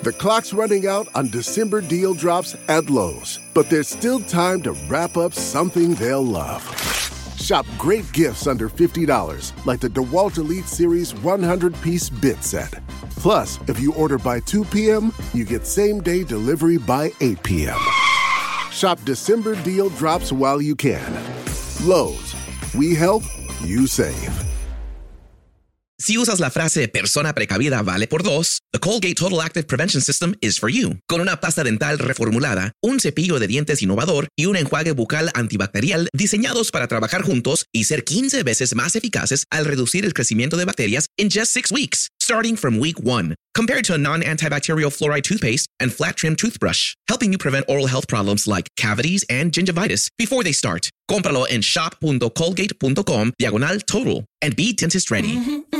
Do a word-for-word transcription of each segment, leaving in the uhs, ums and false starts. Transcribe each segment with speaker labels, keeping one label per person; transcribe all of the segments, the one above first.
Speaker 1: The clock's running out on December deal drops at Lowe's, but there's still time to wrap up something they'll love. Shop great gifts under fifty dollars, like the DeWalt Elite Series one hundred piece bit set. Plus, if you order by two p.m., you get same-day delivery by eight p.m. Shop December deal drops while you can. Lowe's. We help, you save.
Speaker 2: Si usas la frase persona precavida vale por dos, the Colgate Total Active Prevention System is for you. Con una pasta dental reformulada, un cepillo de dientes innovador y un enjuague bucal antibacterial diseñados para trabajar juntos y ser quince veces más eficaces al reducir el crecimiento de bacterias in just six weeks, starting from week one. Compared to a non-antibacterial fluoride toothpaste and flat trim toothbrush, helping you prevent oral health problems like cavities and gingivitis before they start. Cómpralo en shop.colgate.com diagonal total and be dentist ready. Mm-hmm.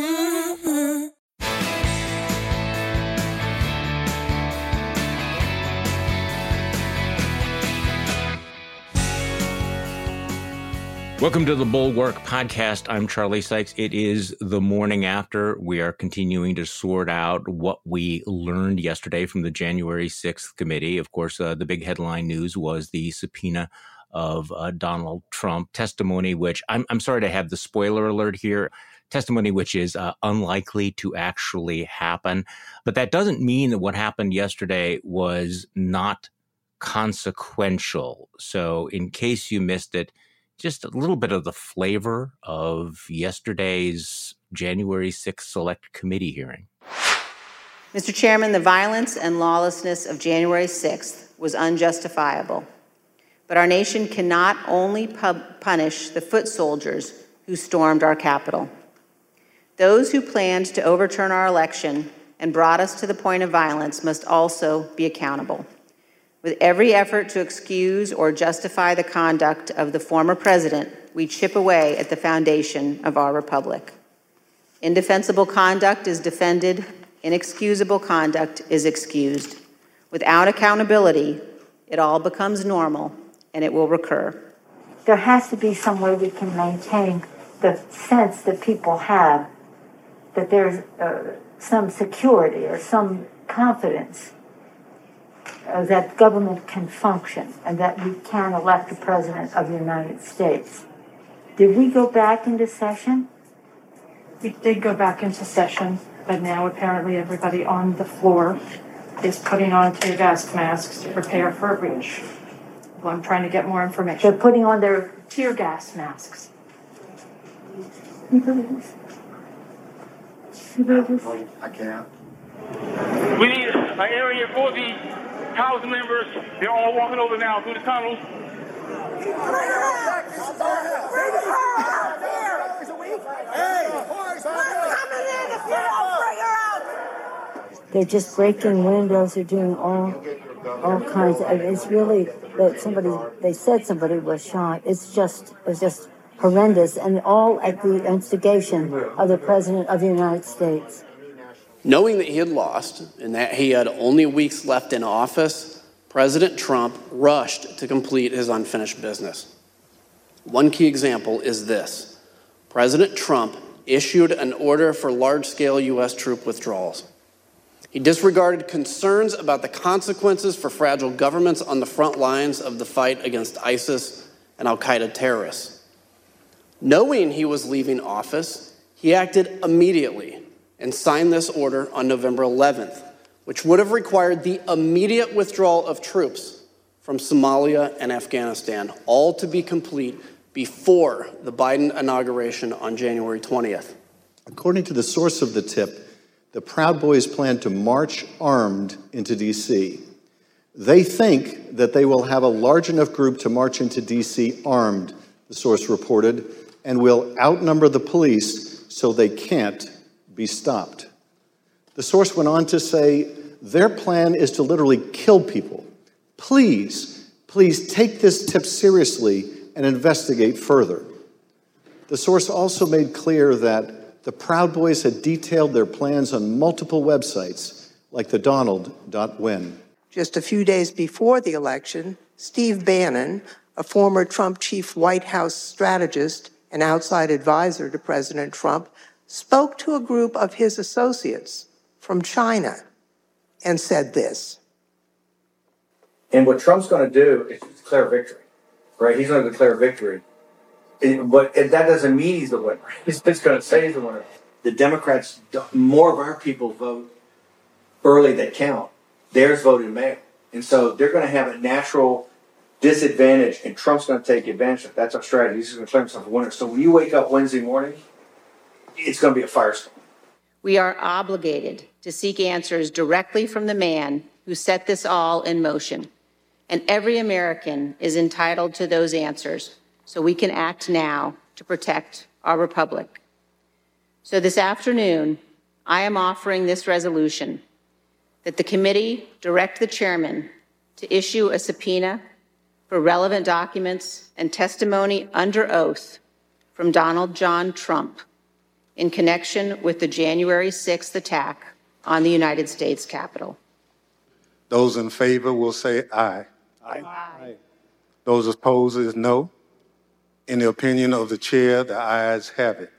Speaker 3: Welcome to the Bulwark Podcast. I'm Charlie Sykes. It is the morning after. We are continuing to sort out what we learned yesterday from the January sixth committee. Of course, uh, the big headline news was the subpoena of uh, Donald Trump testimony, which I'm, I'm sorry to have the spoiler alert here, testimony which is uh, unlikely to actually happen. But that doesn't mean that what happened yesterday was not consequential. So in case you missed it, just a little bit of the flavor of yesterday's January sixth Select Committee hearing.
Speaker 4: Mister Chairman, the violence and lawlessness of January sixth was unjustifiable. But our nation cannot only pub- punish the foot soldiers who stormed our Capitol. Those who planned to overturn our election and brought us to the point of violence must also be accountable. With every effort to excuse or justify the conduct of the former president, we chip away at the foundation of our republic. Indefensible conduct is defended, inexcusable conduct is excused. Without accountability, it all becomes normal, and it will recur.
Speaker 5: There has to be some way we can maintain the sense that people have that there's uh, some security or some confidence Uh, that government can function and that we can elect the President of the United States. Did we go back into session?
Speaker 6: We did go back into session, but now apparently everybody on the floor is putting on tear gas masks to prepare for a breach. Well, I'm trying to get more information.
Speaker 5: They're putting on their
Speaker 6: tear gas masks.
Speaker 5: You believe this? You believe this?
Speaker 7: I can't.
Speaker 8: We need an area for the House members. They're all walking over now through the tunnels.
Speaker 5: They're just breaking windows. They're doing all, all kinds of. It's really that somebody. They said somebody was shot. It's just, it's just horrendous, and all at the instigation of the President of the United States.
Speaker 9: Knowing that he had lost and that he had only weeks left in office, President Trump rushed to complete his unfinished business. One key example is this. President Trump issued an order for large-scale U S troop withdrawals. He disregarded concerns about the consequences for fragile governments on the front lines of the fight against ISIS and al-Qaeda terrorists. Knowing he was leaving office, he acted immediately and signed this order on November eleventh, which would have required the immediate withdrawal of troops from Somalia and Afghanistan, all to be complete before the Biden inauguration on January twentieth.
Speaker 10: According to the source of the tip, the Proud Boys plan to march armed into D C. They think that they will have a large enough group to march into D C armed, the source reported, and will outnumber the police so they can't be stopped. The source went on to say their plan is to literally kill people. Please, please take this tip seriously and investigate further. The source also made clear that the Proud Boys had detailed their plans on multiple websites, like the Donald dot win.
Speaker 11: Just a few days before the election, Steve Bannon, a former Trump chief White House strategist and outside advisor to President Trump, spoke to a group of his associates from China and said this.
Speaker 7: And what Trump's going to do is declare victory, right? He's going to declare victory. It, but it, that doesn't mean he's the winner. He's just going to say he's the winner. The Democrats, more of our people vote early that count. Theirs voted mail. And so they're going to have a natural disadvantage, and Trump's going to take advantage of it. That's our strategy. He's going to declare himself a winner. So when you wake up Wednesday morning, it's going to be a firestorm.
Speaker 4: We are obligated to seek answers directly from the man who set this all in motion. And every American is entitled to those answers, so we can act now to protect our republic. So this afternoon, I am offering this resolution that the committee direct the chairman to issue a subpoena for relevant documents and testimony under oath from Donald John Trump in connection with the January sixth attack on the United States Capitol.
Speaker 12: Those in favor will say aye. Aye. Aye. Those opposed is no. In the opinion of the chair, the ayes have it.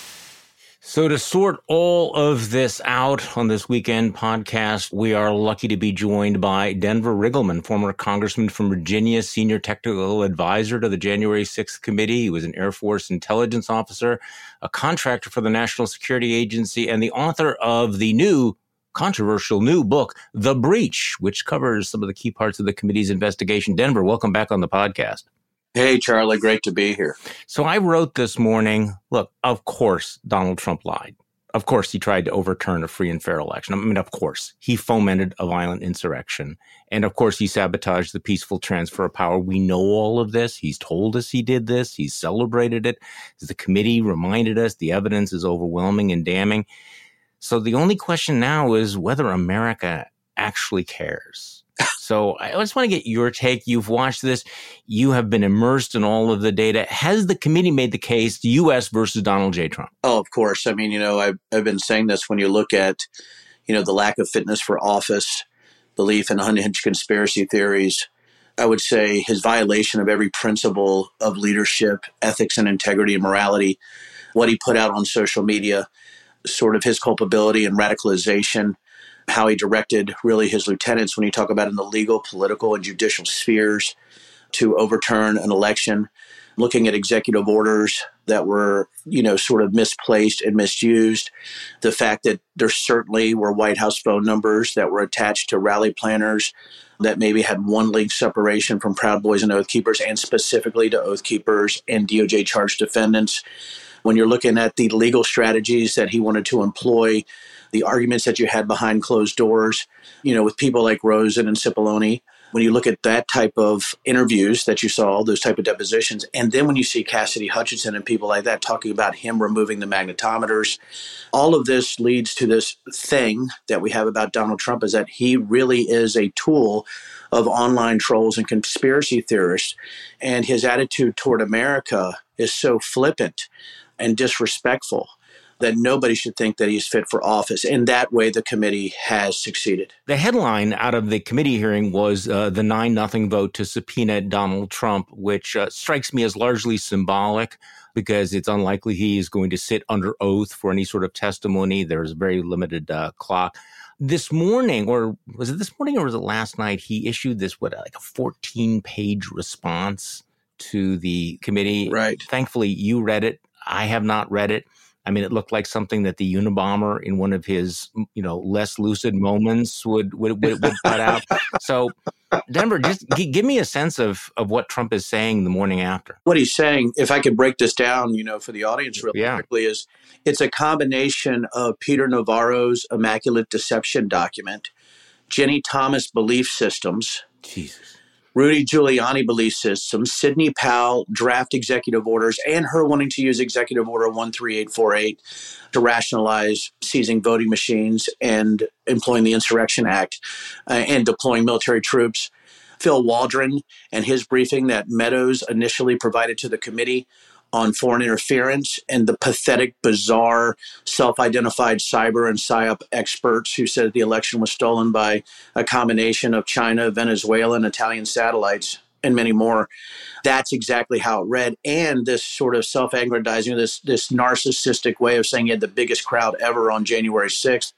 Speaker 3: So to sort all of this out on this weekend podcast, we are lucky to be joined by Denver Riggleman, former congressman from Virginia, senior technical advisor to the January sixth committee. He was an Air Force intelligence officer, a contractor for the National Security Agency, and the author of the new controversial new book, The Breach, which covers some of the key parts of the committee's investigation. Denver, welcome back on the podcast.
Speaker 13: Hey, Charlie, great to be here.
Speaker 3: So I wrote this morning, look, of course, Donald Trump lied. Of course, he tried to overturn a free and fair election. I mean, of course, he fomented a violent insurrection. And of course, he sabotaged the peaceful transfer of power. We know all of this. He's told us he did this. He's celebrated it. The committee reminded us the evidence is overwhelming and damning. So the only question now is whether America actually cares. So I just want to get your take. You've watched this. You have been immersed in all of the data. Has the committee made the case, the U S versus Donald J. Trump?
Speaker 13: Oh, of course. I mean, you know, I've, I've been saying this when you look at, you know, the lack of fitness for office, belief in unhinged conspiracy theories. I would say his violation of every principle of leadership, ethics and integrity and morality, what he put out on social media, sort of his culpability and radicalization, how he directed really his lieutenants when you talk about in the legal, political, and judicial spheres to overturn an election, looking at executive orders that were, you know, sort of misplaced and misused. The fact that there certainly were White House phone numbers that were attached to rally planners that maybe had one link separation from Proud Boys and Oath Keepers, and specifically to Oath Keepers and D O J charged defendants. When you're looking at the legal strategies that he wanted to employ, the arguments that you had behind closed doors, you know, with people like Rosen and Cipollone, when you look at that type of interviews that you saw, those type of depositions, and then when you see Cassidy Hutchinson and people like that talking about him removing the magnetometers, all of this leads to this thing that we have about Donald Trump, is that he really is a tool of online trolls and conspiracy theorists. And his attitude toward America is so flippant and disrespectful that nobody should think that he's fit for office. In that way, the committee has succeeded.
Speaker 3: The headline out of the committee hearing was uh, the nine nothing vote to subpoena Donald Trump, which uh, strikes me as largely symbolic because it's unlikely he is going to sit under oath for any sort of testimony. There's a very limited uh, clock. This morning, or was it this morning or was it last night, he issued this, what, like a fourteen-page response to the committee.
Speaker 13: Right.
Speaker 3: Thankfully, you read it. I have not read it. I mean, it looked like something that the Unabomber in one of his, you know, less lucid moments would would, would, would put out. So, Denver, just g- give me a sense of, of what Trump is saying the morning after.
Speaker 13: What he's saying, if I could break this down, you know, for the audience really
Speaker 3: yeah.
Speaker 13: quickly, is it's a combination of Peter Navarro's Immaculate Deception document, Jenny Thomas belief systems,
Speaker 3: Jesus.
Speaker 13: Rudy Giuliani belief system, Sidney Powell draft executive orders, and her wanting to use Executive Order one three eight four eight to rationalize seizing voting machines and employing the Insurrection Act uh, and deploying military troops. Phil Waldron and his briefing that Meadows initially provided to the committee on foreign interference, and the pathetic, bizarre, self-identified cyber and psyop experts who said the election was stolen by a combination of China, Venezuela, and Italian satellites, and many more. That's exactly how it read. And this sort of self-aggrandizing, this, this narcissistic way of saying he had the biggest crowd ever on January sixth.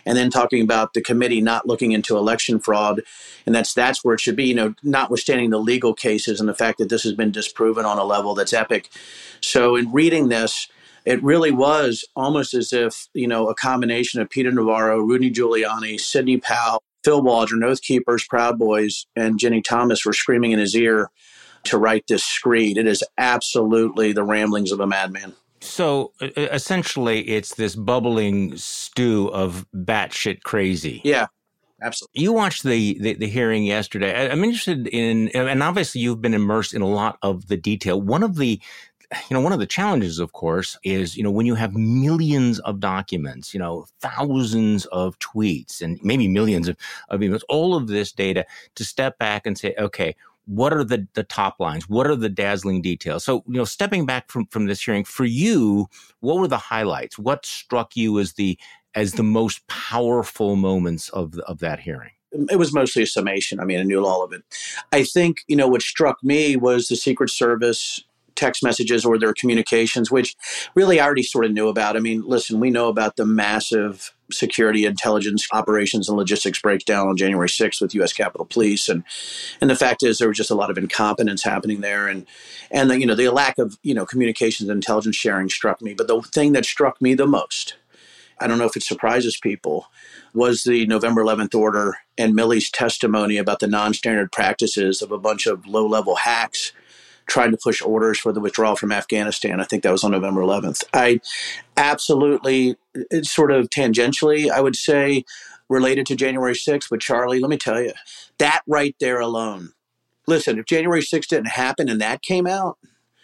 Speaker 13: and then talking about the committee not looking into election fraud. And that's that's where it should be, you know, notwithstanding the legal cases and the fact that this has been disproven on a level that's epic. So in reading this, it really was almost as if, you know, a combination of Peter Navarro, Rudy Giuliani, Sidney Powell, Phil Waldron, Oath Keepers, Proud Boys, and Jenny Thomas were screaming in his ear to write this screed. It is absolutely the ramblings of a madman. So uh, essentially, it's this bubbling stew of batshit crazy. Yeah, absolutely. You watched the, the, the hearing yesterday. I, I'm interested in, and obviously you've been immersed in a lot of the detail. One of the You know, one of the challenges, of course, is, you know, when you have millions of documents, you know, thousands of tweets and maybe millions of, of emails, all of this data, to step back and say, okay, what are the, the top lines? What are the dazzling details? So, you know, stepping back from, from this hearing, for you, what were the highlights? What struck you as the as the most powerful moments of, of that hearing? It was mostly a summation. I mean, I knew all of it. I think, you know, what struck me was the Secret Service text messages or their communications, which really I already sort of knew about. I mean, listen, we know about the massive security intelligence operations and logistics breakdown on January sixth with U S Capitol Police. And and the fact is there was just a lot of incompetence happening there. And, and the, you know, the lack of, you know, communications and intelligence sharing struck me. But the thing that struck me the most, I don't know if it surprises people, was the November eleventh order and Milley's testimony about the non-standard practices of a bunch of low-level hacks trying to push orders for the withdrawal from Afghanistan. I think that was on November eleventh. I absolutely, it's sort of tangentially, I would say, related to January sixth. But Charlie, let me tell you, that right there alone, listen, if January sixth didn't happen and that came out,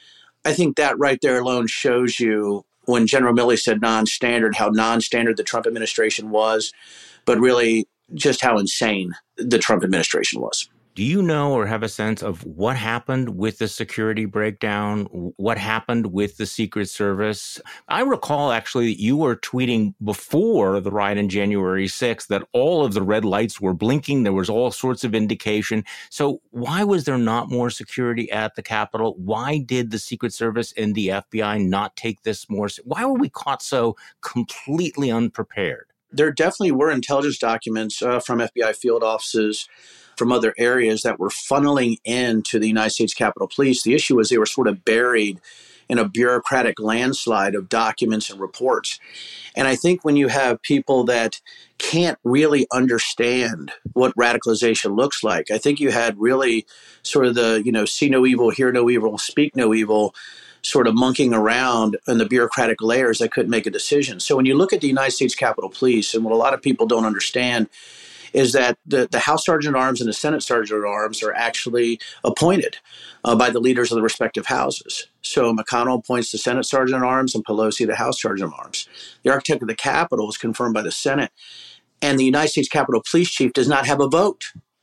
Speaker 13: I think that right there alone shows you, when General Milley said non-standard, how non-standard the Trump administration was, but really just how insane the Trump administration was. Do you know or have a sense of what happened with the security breakdown? What happened with the Secret Service? I recall actually that you were tweeting before the riot on January sixth that all of the red lights were blinking. There was all sorts of indication. So why was there not more security at the Capitol? Why did the Secret Service and the F B I not take this more? Why were we caught so completely unprepared? There definitely were intelligence documents uh, from F B I field offices from other areas that were funneling into the United States Capitol Police. The issue was they were sort of buried in a bureaucratic landslide of documents and reports. And I think when you have people that can't really understand what radicalization looks like, I think you had really sort of the, you know, see no evil, hear no evil, speak no evil, sort of monkeying around in the bureaucratic layers that couldn't make a decision. So when you look at the United States Capitol Police, and what a lot of people don't understand is that the, the House Sergeant at Arms and the Senate Sergeant at Arms are actually appointed uh, by the leaders of the respective houses. So McConnell appoints the Senate Sergeant at Arms and Pelosi the House Sergeant at Arms. The architect of the Capitol is confirmed by the Senate, and the United States Capitol Police Chief does not have a vote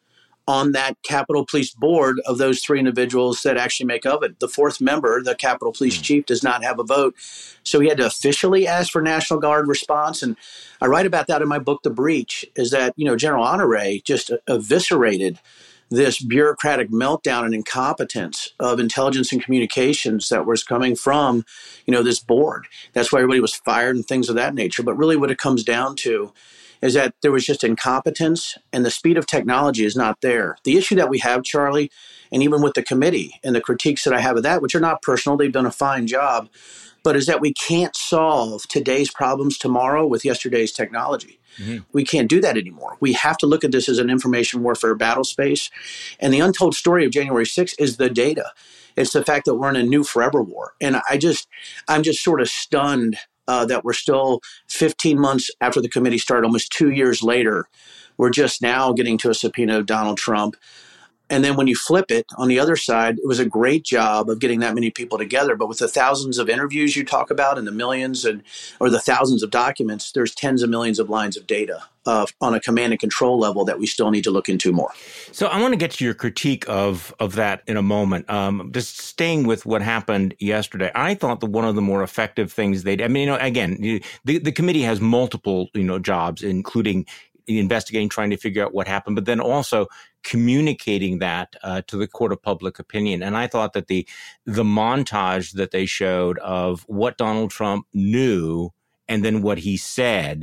Speaker 13: on that Capitol Police board of those three individuals that actually make of it. The fourth member, the Capitol Police Chief, does not have a vote. So he had to officially ask for National Guard response. And I write about that in my book, The Breach, is that, you know, General Honore just eviscerated this bureaucratic meltdown and incompetence of intelligence and communications that was coming from, you know, this board. That's why everybody was fired and things of that nature. But really what it comes down to is that there was just incompetence, and the speed of technology is not there. The issue that we have, Charlie, and even with the committee and the critiques that I have of that, which are not personal, they've done a fine job, but is that we can't solve today's problems tomorrow with yesterday's technology. Mm-hmm. We can't do that anymore. We have to look at this as an information warfare battle space. And the untold story of January sixth is the data. It's the fact that we're in a new forever war. And I just, I'm just sort of stunned Uh, that we're still fifteen months after the committee started, almost two years later, we're just now getting to a subpoena of Donald Trump. And then when you flip it on the other side, it was a great job of getting that many people together. But with the thousands of interviews you talk about and the millions and or the thousands of documents, there's tens of millions of lines of data uh, on a command and control level that we still need to look into more. So I want to get to your critique of of that in a moment. Um, just staying with what happened yesterday, I thought that one of the more effective things they did, I mean, you know, again, the, the committee has multiple, you know, jobs, including investigating, trying to figure out what happened, but then also communicating that uh, to the court of public opinion. And I thought that the the montage that they showed of what Donald Trump knew and then what he said,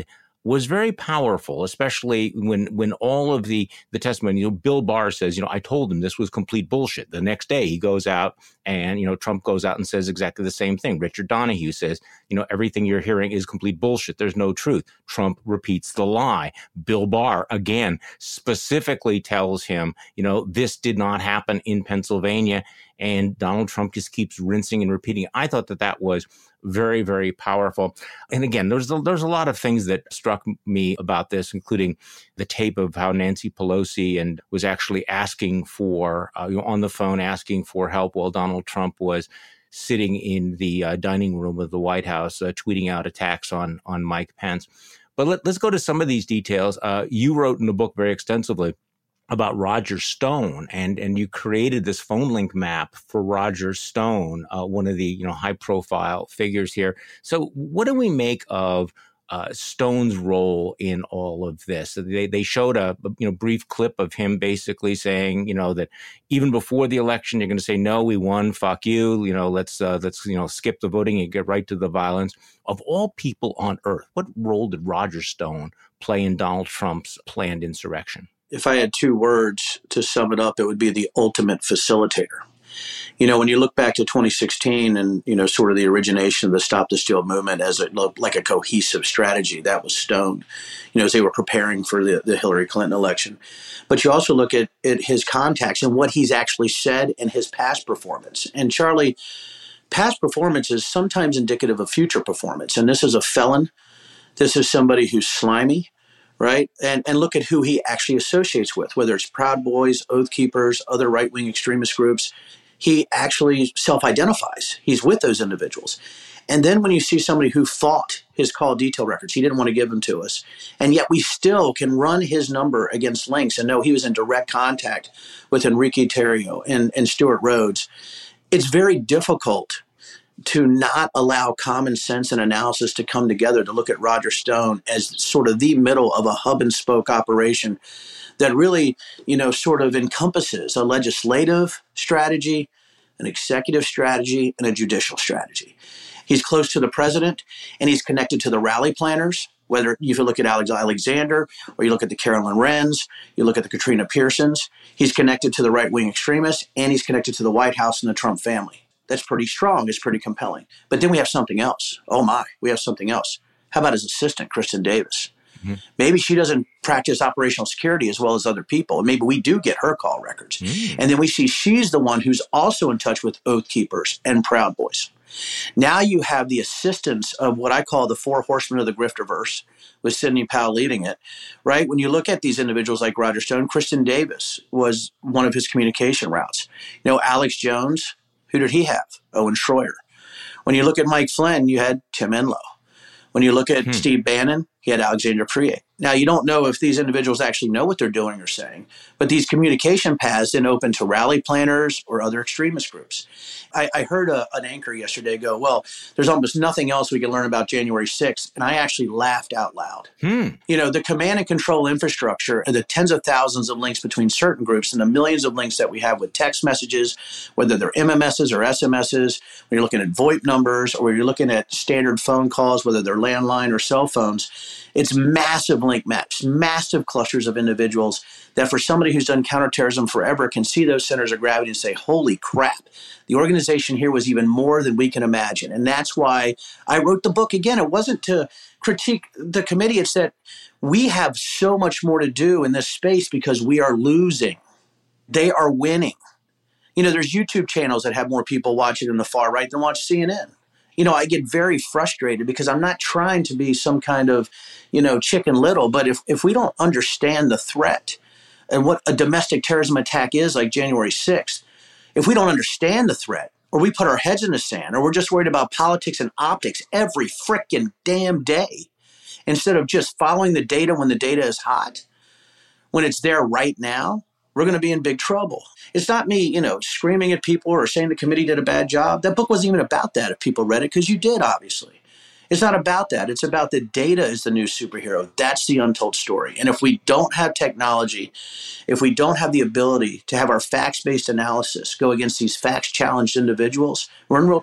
Speaker 3: was very powerful, especially when when all of the the testimony, you know, Bill Barr says, you know, I told him this was complete bullshit. The next day he goes out and, you know, Trump goes out and says exactly the same thing. Richard Donahue says, you know, everything you're hearing is complete bullshit. There's no truth. Trump repeats the lie. Bill Barr, again, specifically tells him, you know, this did not happen in Pennsylvania. And Donald Trump just keeps rinsing and repeating. I thought that that was very, very powerful. And again, there's a, there's a lot of things that struck me about this, including the tape of how Nancy Pelosi and was actually asking for, uh, you know, on the phone, asking for help while Donald Trump was sitting in the uh, dining room of the White House, uh, tweeting out attacks on, on Mike Pence. But let, let's go to some of these details. Uh, you wrote in the book very extensively about Roger Stone, and and you created this phone link map for Roger Stone, uh, one of the you know high profile figures here. So what do we make of uh, Stone's role in all of this? They they showed a you know brief clip of him basically saying you know that even before the election you're going to say no, we won, fuck you, you know let's uh, let's you know skip the voting and get right to the violence. Of all people on earth, what role did Roger Stone play in Donald Trump's planned insurrection?
Speaker 13: If I had two words to sum it up, it would be the ultimate facilitator. You know, when you look back to twenty sixteen and, you know, sort of the origination of the Stop the Steal movement as it looked like a cohesive strategy, that was Stone, you know, as they were preparing for the, the Hillary Clinton election. But you also look at, at his contacts and what he's actually said and his past performance. And Charlie, past performance is sometimes indicative of future performance. And this is a felon. This is somebody who's slimy. Right. And and look at who he actually associates with, whether it's Proud Boys, Oath Keepers, other right wing extremist groups. He actually self-identifies. He's with those individuals. And then when you see somebody who fought his call detail records, he didn't want to give them to us. And yet we still can run his number against links and know he was in direct contact with Enrique Tarrio and, and Stuart Rhodes. It's very difficult to not allow common sense and analysis to come together to look at Roger Stone as sort of the middle of a hub and spoke operation that really, you know, sort of encompasses a legislative strategy, an executive strategy, and a judicial strategy. He's close to the president, and he's connected to the rally planners, whether you look at Alex Alexander or you look at the Carolyn Wrens, you look at the Katrina Pearsons. He's connected to the right-wing extremists, and he's connected to the White House and the Trump family. That's pretty strong. It's pretty compelling. But then we have something else. Oh, my, we have something else. How about his assistant, Kristen Davis? Mm-hmm. Maybe she doesn't practice operational security as well as other people. And maybe we do get her call records. Mm-hmm. And then we see she's the one who's also in touch with Oath Keepers and Proud Boys. Now you have the assistance of what I call the four horsemen of the grifterverse, with Sidney Powell leading it, right? When you look at these individuals like Roger Stone, Kristen Davis was one of his communication routes. You know, Alex Jones, who did he have? Owen Schroyer. When you look at Mike Flynn, you had Tim Enlow. When you look at hmm. Steve Bannon, he had Alexandra Priye. Now, you don't know if these individuals actually know what they're doing or saying, but these communication paths then open to rally planners or other extremist groups. I, I heard a, an anchor yesterday go, well, there's almost nothing else we can learn about January sixth, and I actually laughed out loud. Hmm. You know, the command and control infrastructure and the tens of thousands of links between certain groups and the millions of links that we have with text messages, whether they're M M Ss or S M Ss, when you're looking at VoIP numbers or you're looking at standard phone calls, whether they're landline or cell phones, it's massive link maps, massive clusters of individuals that for somebody who's done counterterrorism forever can see those centers of gravity and say, holy crap, the organization here was even more than we can imagine. And that's why I wrote the book. Again, it wasn't to critique the committee. It's that we have so much more to do in this space because we are losing. They are winning. You know, there's YouTube channels that have more people watching in the far right than watch C N N. You know, I get very frustrated because I'm not trying to be some kind of, you know, Chicken Little. But if, if we don't understand the threat and what a domestic terrorism attack is like January sixth, if we don't understand the threat or we put our heads in the sand or we're just worried about politics and optics every frickin' damn day instead of just following the data when the data is hot, when it's there right now, we're going to be in big trouble. It's not me, you know, screaming at people or saying the committee did a bad job. That book wasn't even about that if people read it, because you did, obviously. It's not about that. It's about the data is the new superhero. That's the untold story. And if we don't have technology, if we don't have the ability to have our facts-based analysis go against these facts-challenged individuals, we're in real trouble.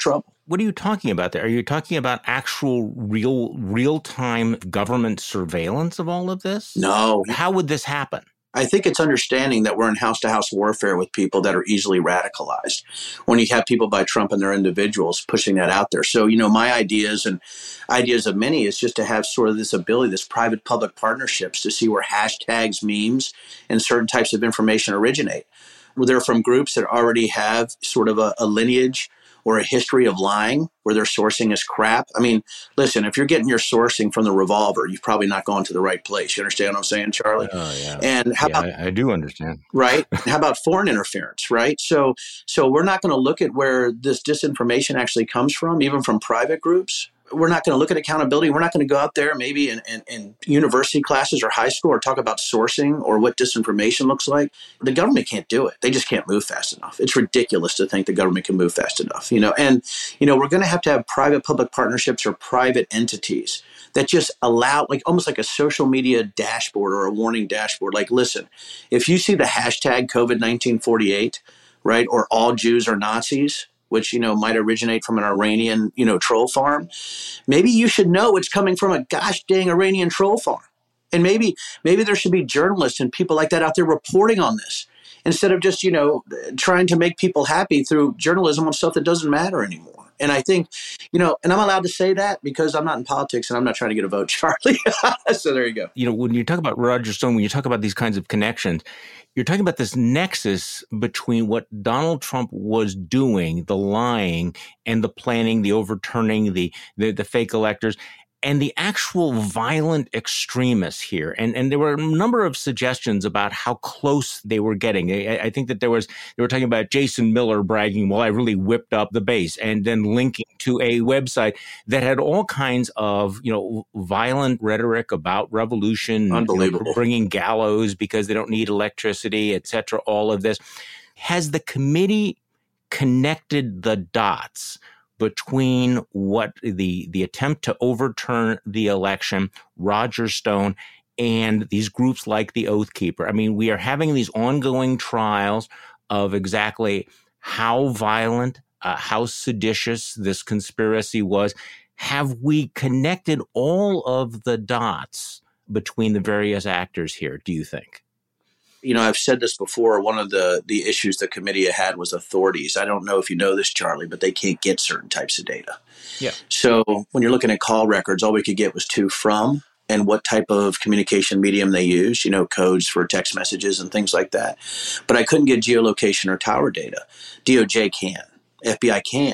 Speaker 3: what are you talking about there? Are you talking about actual real, real-time government surveillance of all of this?
Speaker 13: No.
Speaker 3: How would this happen?
Speaker 13: I think it's understanding that we're in house-to-house warfare with people that are easily radicalized when you have people by Trump and their individuals pushing that out there. So, you know, my ideas and ideas of many is just to have sort of this ability, this private-public partnerships to see where hashtags, memes, and certain types of information originate. They're from groups that already have sort of a, a lineage or a history of lying where their sourcing is crap. I mean, listen, if you're getting your sourcing from the Revolver, you've probably not gone to the right place. You understand what I'm saying, Charlie?
Speaker 3: Oh, yeah.
Speaker 13: And how
Speaker 3: yeah,
Speaker 13: about,
Speaker 3: I, I do understand.
Speaker 13: Right? How about foreign interference, right? So, so we're not going to look at where this disinformation actually comes from, even from private groups. We're not going to look at accountability. We're not going to go out there maybe in, in, in university classes or high school or talk about sourcing or what disinformation looks like. The government can't do it. They just can't move fast enough. It's ridiculous to think the government can move fast enough, you know. And, you know, we're going to have to have private-public partnerships or private entities that just allow, like almost like a social media dashboard or a warning dashboard. Like, listen, if you see the hashtag COVID nineteen forty-eight, right, or all Jews are Nazis, which, you know, might originate from an Iranian, you know, troll farm, maybe you should know it's coming from a gosh dang Iranian troll farm. And maybe maybe there should be journalists and people like that out there reporting on this instead of just, you know, trying to make people happy through journalism on stuff that doesn't matter anymore. And I think, you know, and I'm allowed to say that because I'm not in politics and I'm not trying to get a vote, Charlie. So there you go.
Speaker 3: You know, when you talk about Roger Stone, when you talk about these kinds of connections, you're talking about this nexus between what Donald Trump was doing, the lying and the planning, the overturning, the the, the fake electors, and the actual violent extremists here. And and there were a number of suggestions about how close they were getting. I, I think that there was, they were talking about Jason Miller bragging, well, I really whipped up the base, and then linking to a website that had all kinds of, you know, violent rhetoric about revolution,
Speaker 13: Unbelievable.
Speaker 3: You know, bringing gallows because they don't need electricity, et cetera, all of this. Has the committee connected the dots between what the the attempt to overturn the election, Roger Stone, and these groups like the Oath Keeper? I mean, we are having these ongoing trials of exactly how violent, uh, how seditious this conspiracy was. Have we connected all of the dots between the various actors here, do you think?
Speaker 13: You know, I've said this before. One of the, the issues the committee had was authorities. I don't know if you know this, Charlie, but they can't get certain types of data.
Speaker 3: Yeah.
Speaker 13: So when you're looking at call records, all we could get was to, from, and what type of communication medium they use, you know, codes for text messages and things like that. But I couldn't get geolocation or tower data. D O J can. F B I can.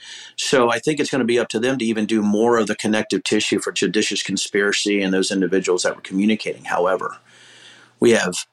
Speaker 13: So I think it's going to be up to them to even do more of the connective tissue for seditious conspiracy and those individuals that were communicating. However, we have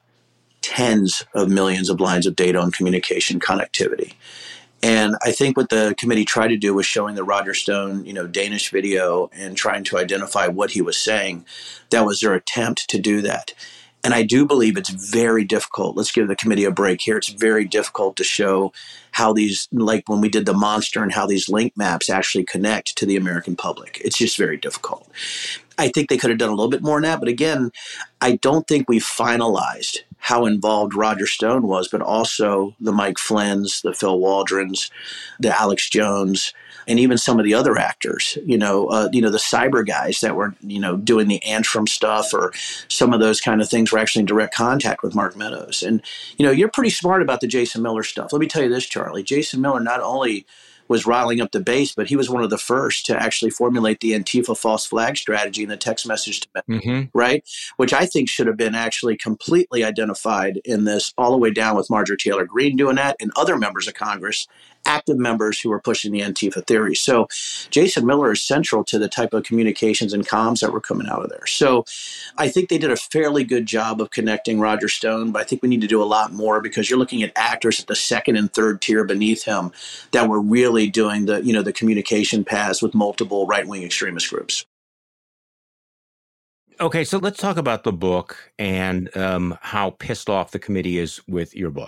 Speaker 13: tens of millions of lines of data on communication connectivity. And I think what the committee tried to do was showing the Roger Stone, you know, Danish video and trying to identify what he was saying. That was their attempt to do that. And I do believe it's very difficult. Let's give the committee a break here. It's very difficult to show how these, like when we did the monster, and how these link maps actually connect to the American public. It's just very difficult. I think they could have done a little bit more than that. But again, I don't think we finalized how involved Roger Stone was, but also the Mike Flynn's, the Phil Waldrons, the Alex Jones, and even some of the other actors, you know, uh, you know, the cyber guys that were, you know, doing the Antrim stuff, or some of those kind of things were actually in direct contact with Mark Meadows. And, you know, you're pretty smart about the Jason Miller stuff. Let me tell you this, Charlie. Jason Miller not only was riling up the base, but he was one of the first to actually formulate the Antifa false flag strategy in the text message, to,
Speaker 3: mm-hmm.
Speaker 13: right? Which I think should have been actually completely identified in this, all the way down with Marjorie Taylor Greene doing that, and other members of Congress, active members who were pushing the Antifa theory. So Jason Miller is central to the type of communications and comms that were coming out of there. So I think they did a fairly good job of connecting Roger Stone, but I think we need to do a lot more, because you're looking at actors at the second and third tier beneath him that were really doing the, you know, the communication paths with multiple right-wing extremist groups.
Speaker 3: Okay, so let's talk about the book and um, how pissed off the committee is with your book.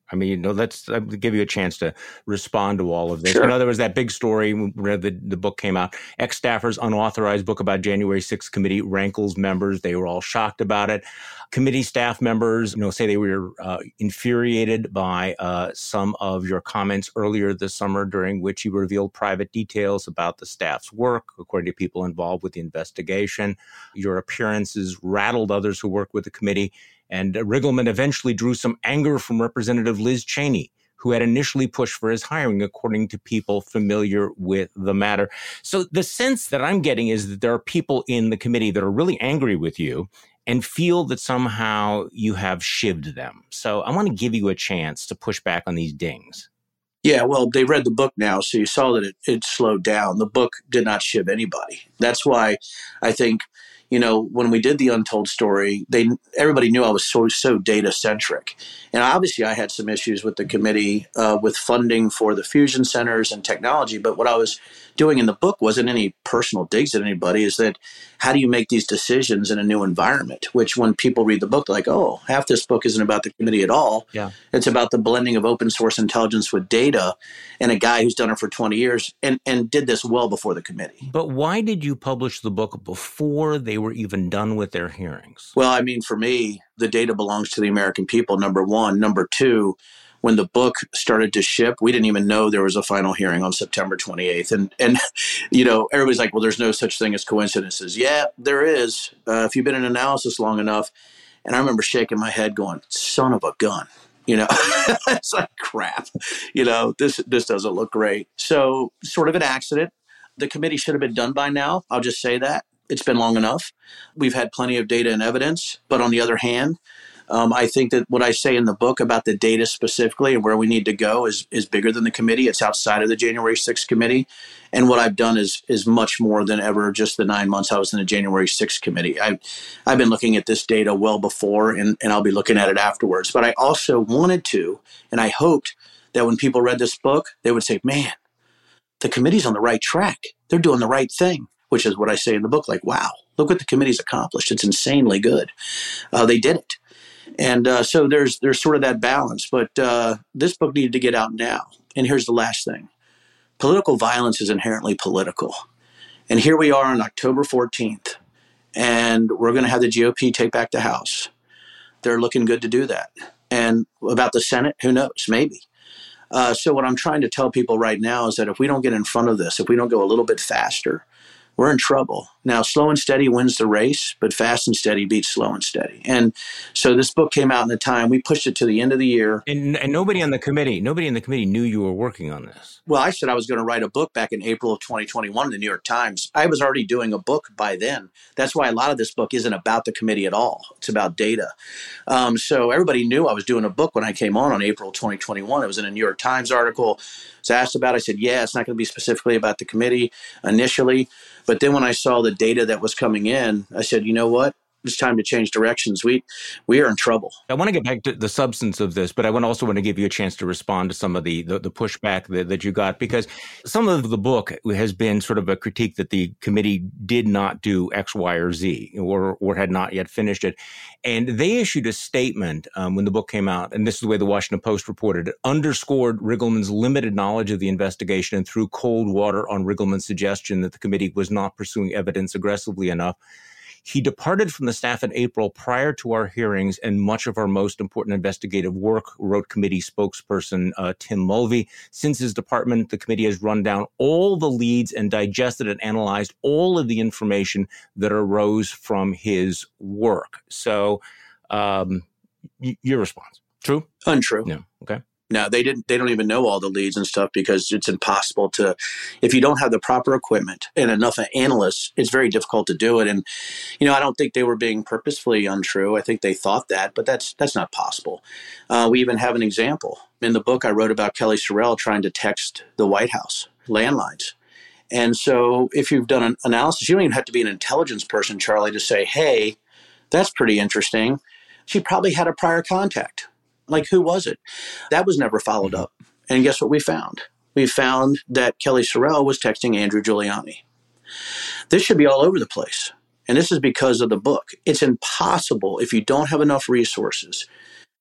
Speaker 3: I mean, you know, let's I'll give you a chance to respond to all of this.
Speaker 13: Sure.
Speaker 3: You know, there was that big story where the, the book came out. Ex-staffers' unauthorized book about January sixth committee rankles members. They were all shocked about it. Committee staff members, you know, say they were uh, infuriated by uh, some of your comments earlier this summer, during which you revealed private details about the staff's work, according to people involved with the investigation. Your appearances rattled others who work with the committee. And uh, Riggleman eventually drew some anger from Representative Liz Cheney, who had initially pushed for his hiring, according to people familiar with the matter. So the sense that I'm getting is that there are people in the committee that are really angry with you and feel that somehow you have shivved them. So I want to give you a chance to push back on these dings.
Speaker 13: Yeah, well, they read the book now, so you saw that it, it slowed down. The book did not shiv anybody. That's why I think, you know, when we did the Untold Story, they everybody knew I was so so data centric, and obviously I had some issues with the committee uh, with funding for the fusion centers and technology. But what I was doing in the book wasn't any personal digs at anybody. Is that how do you make these decisions in a new environment? Which, when people read the book, they're like, oh, half this book isn't about the committee at all.
Speaker 3: Yeah,
Speaker 13: it's about the blending of open source intelligence with data, and a guy who's done it for twenty years and and did this well before the committee.
Speaker 3: But why did you publish the book before they were even done with their hearings?
Speaker 13: Well, I mean, for me, the data belongs to the American people, number one. Number two, when the book started to ship, we didn't even know there was a final hearing on September twenty-eighth. And, and you know, everybody's like, well, there's no such thing as coincidences. Yeah, there is. Uh, if you've been in analysis long enough. And I remember shaking my head going, son of a gun. You know, it's like crap. You know, this this doesn't look great. So sort of an accident. The committee should have been done by now. I'll just say that. It's been long enough. We've had plenty of data and evidence. But on the other hand, um, I think that what I say in the book about the data specifically and where we need to go is is bigger than the committee. It's outside of the January sixth committee. And what I've done is is much more than ever just the nine months I was in the January sixth committee. I've, I've been looking at this data well before, and, and I'll be looking at it afterwards. But I also wanted to, and I hoped that when people read this book, they would say, man, the committee's on the right track. They're doing the right thing, which is what I say in the book. Like, wow, look what the committee's accomplished. It's insanely good. Uh, they did it. And uh, so there's there's sort of that balance. But uh, this book needed to get out now. And here's the last thing. Political violence is inherently political. And here we are on October fourteenth, and we're going to have the G O P take back the House. They're looking good to do that. And about the Senate, who knows? Maybe. Uh, so what I'm trying to tell people right now is that if we don't get in front of this, if we don't go a little bit faster, we're in trouble. Now, slow and steady wins the race, but fast and steady beats slow and steady. And so this book came out in the time. We pushed it to the end of the year.
Speaker 3: And, and nobody on the committee, nobody in the committee knew you were working on this.
Speaker 13: Well, I said I was going to write a book back in April of twenty twenty-one in the New York Times. I was already doing a book by then. That's why a lot of this book isn't about the committee at all. It's about data. Um, so everybody knew I was doing a book when I came on on April twenty twenty-one. It was in a New York Times article. I was asked about it. I said, yeah, it's not going to be specifically about the committee initially. But then when I saw the data that was coming in, I said, you know what? It's time to change directions. We we are in trouble.
Speaker 3: I want to get back to the substance of this, but I want also want to give you a chance to respond to some of the the, the pushback that, that you got, because some of the book has been sort of a critique that the committee did not do X, Y, or Z, or or had not yet finished it. And they issued a statement um, when the book came out, and this is the way the Washington Post reported it, underscored Riggleman's limited knowledge of the investigation and threw cold water on Riggleman's suggestion that the committee was not pursuing evidence aggressively enough. He departed from the staff in April prior to our hearings and much of our most important investigative work, wrote committee spokesperson uh, Tim Mulvey. Since his department, the committee has run down all the leads and digested and analyzed all of the information that arose from his work. So um, y- your response, true?
Speaker 13: Untrue.
Speaker 3: No. Okay.
Speaker 13: No, they didn't. They don't even know all the leads and stuff because it's impossible to, if you don't have the proper equipment and enough analysts, it's very difficult to do it. And, you know, I don't think they were being purposefully untrue. I think they thought that, but that's that's not possible. Uh, we even have an example. In the book, I wrote about Kelly Sorrell trying to text the White House landlines. And so if you've done an analysis, you don't even have to be an intelligence person, Charlie, to say, hey, that's pretty interesting. She probably had a prior contact. Like, who was it? That was never followed up. And guess what we found? We found that Kelly Sorrell was texting Andrew Giuliani. This should be all over the place. And this is because of the book. It's impossible if you don't have enough resources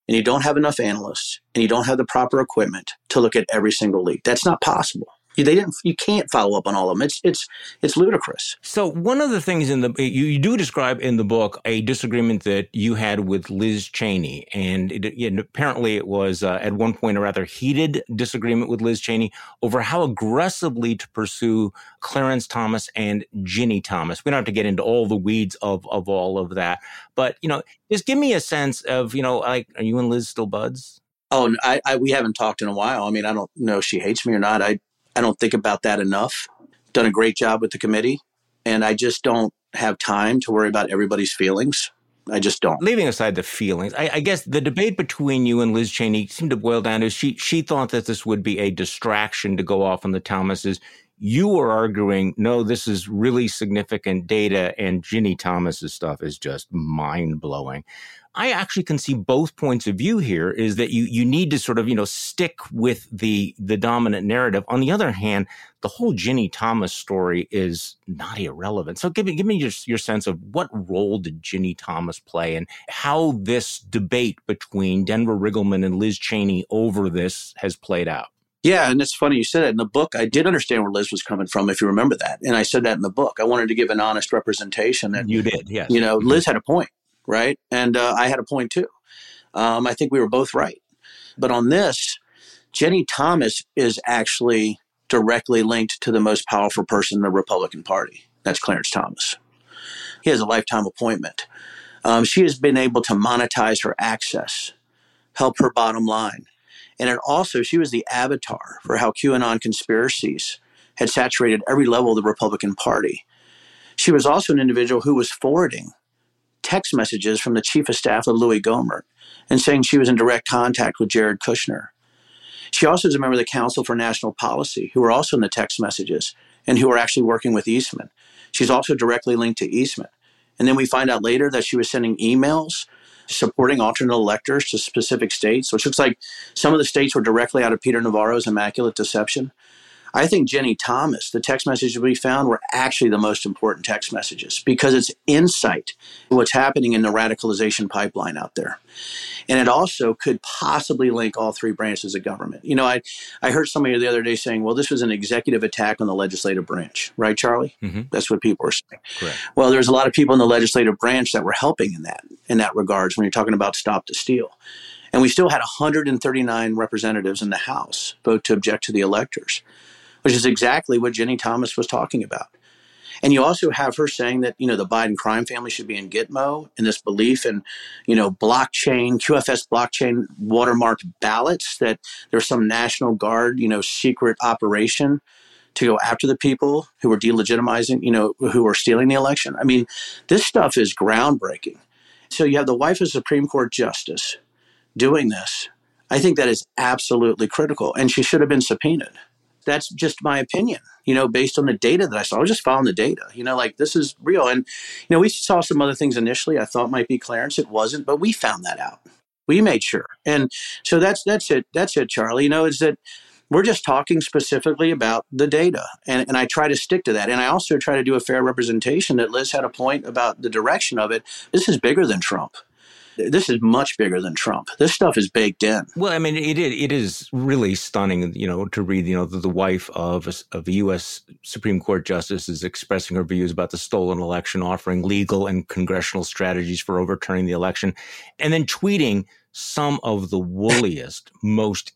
Speaker 13: and you don't have enough analysts and you don't have the proper equipment to look at every single leak. That's not possible. They didn't. You can't follow up on all of them. It's it's it's ludicrous.
Speaker 3: So one of the things in the you, you do describe in the book a disagreement that you had with Liz Cheney, and it, it, apparently it was uh, at one point a rather heated disagreement with Liz Cheney over how aggressively to pursue Clarence Thomas and Ginny Thomas. We don't have to get into all the weeds of of all of that, but you know, just give me a sense of, you know, like, are you and Liz still buds?
Speaker 13: Oh, I, I we haven't talked in a while. I mean, I don't know if she hates me or not. I. I don't think about that enough. Done a great job with the committee, and I just don't have time to worry about everybody's feelings. I just don't.
Speaker 3: Leaving aside the feelings, I, I guess the debate between you and Liz Cheney seemed to boil down to she she thought that this would be a distraction to go off on the Thomases. You were arguing, no, this is really significant data, and Ginny Thomas's stuff is just mind-blowing. I actually can see both points of view here, is that you you need to sort of, you know, stick with the the dominant narrative. On the other hand, the whole Ginny Thomas story is not irrelevant. So give me give me your, your sense of what role did Ginny Thomas play and how this debate between Denver Riggleman and Liz Cheney over this has played out.
Speaker 13: Yeah, and it's funny you said that in the book. I did understand where Liz was coming from, if you remember that. And I said that in the book. I wanted to give an honest representation. That,
Speaker 3: you did, yes.
Speaker 13: You know, Liz had a point. Right. And uh, I had a point, too. Um, I think we were both right. But on this, Ginny Thomas is actually directly linked to the most powerful person in the Republican Party. That's Clarence Thomas. He has a lifetime appointment. Um, she has been able to monetize her access, help her bottom line. And it also, she was the avatar for how QAnon conspiracies had saturated every level of the Republican Party. She was also an individual who was forwarding text messages from the chief of staff of Louis Gohmert and saying she was in direct contact with Jared Kushner. She also is a member of the Council for National Policy, who are also in the text messages and who are actually working with Eastman. She's also directly linked to Eastman. And then we find out later that she was sending emails supporting alternate electors to specific states, which looks like some of the states were directly out of Peter Navarro's Immaculate Deception. I think Ginny Thomas, the text messages we found were actually the most important text messages because it's insight to what's happening in the radicalization pipeline out there. And it also could possibly link all three branches of government. You know, I, I heard somebody the other day saying, well, this was an executive attack on the legislative branch. Right, Charlie?
Speaker 3: Mm-hmm.
Speaker 13: That's what people were saying.
Speaker 3: Correct.
Speaker 13: Well, there's a lot of people in the legislative branch that were helping in that, in that regards when you're talking about Stop the Steal. And we still had one hundred thirty-nine representatives in the House vote to object to the electors, which is exactly what Ginny Thomas was talking about. And you also have her saying that, you know, the Biden crime family should be in Gitmo, and this belief in, you know, blockchain, Q F S blockchain watermarked ballots, that there's some National Guard, you know, secret operation to go after the people who were delegitimizing, you know, who were stealing the election. I mean, this stuff is groundbreaking. So you have the wife of Supreme Court Justice doing this. I think that is absolutely critical, and she should have been subpoenaed. That's just my opinion, you know, based on the data that I saw. I was just following the data, you know, like this is real. And, you know, we saw some other things initially I thought might be Clarence. It wasn't, but we found that out. We made sure. And so that's that's it. That's it, Charlie. You know, is that we're just talking specifically about the data. And, and I try to stick to that. And I also try to do a fair representation that Liz had a point about the direction of it. This is bigger than Trump. This is much bigger than Trump. This stuff is baked in.
Speaker 3: Well, I mean, it it is really stunning, you know, to read, you know, the, the wife of a, of a U S Supreme Court justice is expressing her views about the stolen election, offering legal and congressional strategies for overturning the election, and then tweeting some of the woolliest, most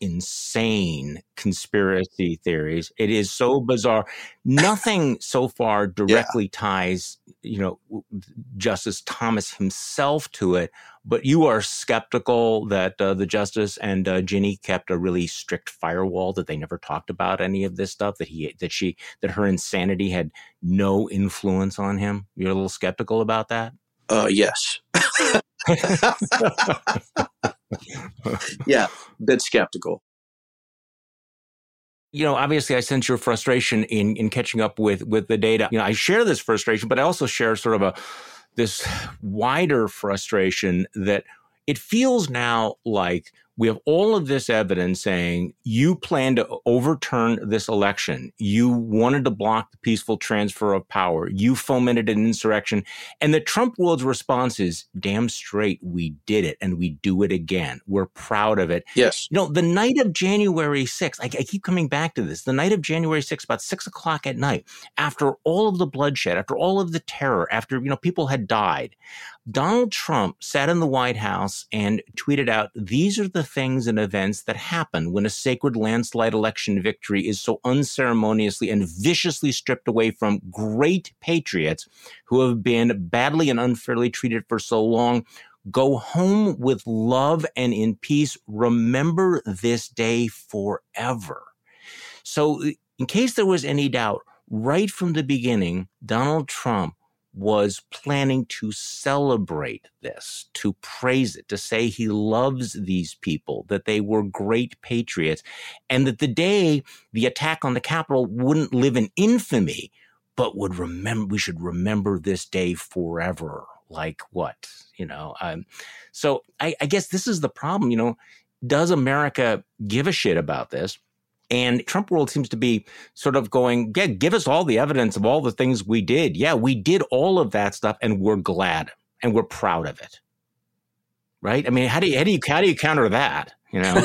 Speaker 3: insane conspiracy theories. It is so bizarre. Nothing so far directly yeah. ties, you know, Justice Thomas himself to it, but you are skeptical that uh, the justice and uh, Ginny kept a really strict firewall, that they never talked about any of this stuff, that he, that she, that her insanity had no influence on him. You're a little skeptical about that?
Speaker 13: Uh, yes. Yeah, a bit skeptical.
Speaker 3: You know, obviously, I sense your frustration in in catching up with with the data. You know, I share this frustration, but I also share sort of a this wider frustration that it feels now like We have all of this evidence saying you plan to overturn this election. You wanted to block the peaceful transfer of power. You fomented an insurrection. And the Trump world's response is, damn straight, we did it and we do it again. We're proud of it.
Speaker 13: Yes.
Speaker 3: You know, the night of January sixth, I, I keep coming back to this, the night of January sixth, about six o'clock at night, after all of the bloodshed, after all of the terror, after, you know, people had died, Donald Trump sat in the White House and tweeted out, these are the things and events that happen when a sacred landslide election victory is so unceremoniously and viciously stripped away from great patriots who have been badly and unfairly treated for so long. Go home with love and in peace. Remember this day forever. So in case there was any doubt, right from the beginning, Donald Trump was planning to celebrate this, to praise it, to say he loves these people, that they were great patriots, and that the day the attack on the Capitol wouldn't live in infamy, but would remember, we should remember this day forever. Like what, you know? Um, so I, I guess this is the problem, you know, does America give a shit about this? And Trump world seems to be sort of going, yeah, give us all the evidence of all the things we did. Yeah, we did all of that stuff and we're glad and we're proud of it. Right? I mean, how do you, how do you, how do you counter that? You know?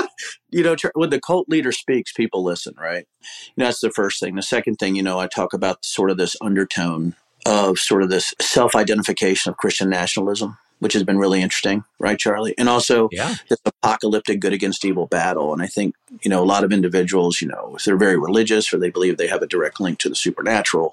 Speaker 13: You know, when the cult leader speaks, people listen, right? You know, that's the first thing. The second thing, you know, I talk about sort of this undertone of sort of this self-identification of Christian nationalism, which has been really interesting, right, Charlie? And also
Speaker 3: yeah.
Speaker 13: this apocalyptic good against evil battle. And I think, you know, a lot of individuals, you know, if they're very religious or they believe they have a direct link to the supernatural,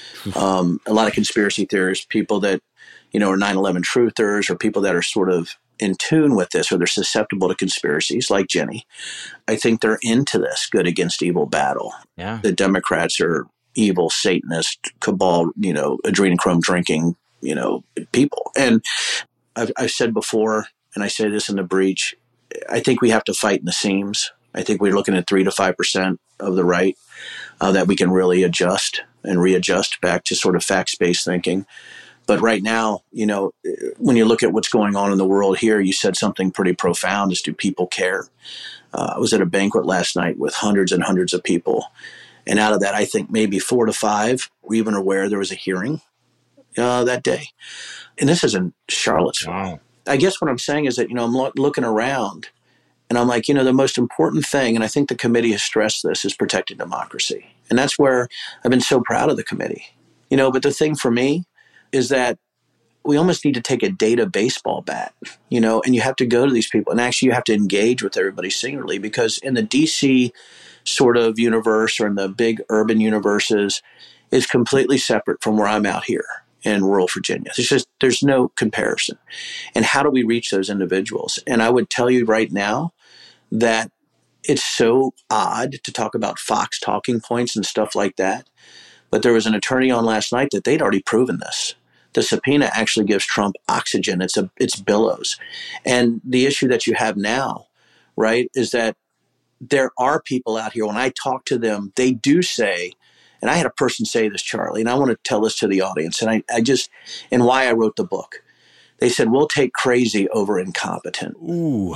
Speaker 13: um, a lot of conspiracy theorists, people that, you know, are nine eleven truthers or people that are sort of in tune with this or they're susceptible to conspiracies like Jenny, I think they're into this good against evil battle.
Speaker 3: Yeah.
Speaker 13: The Democrats are evil, Satanist, cabal, you know, adrenochrome drinking, you know, people. And I've, I've said before, and I say this in the breach, I think we have to fight in the seams. I think we're looking at three to five percent of the right uh, that we can really adjust and readjust back to sort of facts-based thinking. But right now, you know, when you look at what's going on in the world here, you said something pretty profound is, do people care? Uh, I was at a banquet last night with hundreds and hundreds of people. And out of that, I think maybe four to five were even aware there was a hearing uh, that day. And this is in Charlottesville.
Speaker 3: Wow.
Speaker 13: I guess what I'm saying is that, you know, I'm lo- looking around and I'm like, you know, the most important thing, and I think the committee has stressed this, is protecting democracy. And that's where I've been so proud of the committee. You know, but the thing for me is that we almost need to take a data baseball bat, you know, and you have to go to these people and actually you have to engage with everybody singularly, because in the D C sort of universe or in the big urban universes is completely separate from where I'm out here in rural Virginia. It's just, there's no comparison. And how do we reach those individuals? And I would tell you right now that it's so odd to talk about Fox talking points and stuff like that. But there was an attorney on last night that they'd already proven this. The subpoena actually gives Trump oxygen. It's a, it's billows. And the issue that you have now, right, is that there are people out here, when I talk to them, they do say, and I had a person say this, Charlie, and I want to tell this to the audience, and I, I just, and why I wrote the book. They said, we'll take crazy over incompetent.
Speaker 3: Ooh.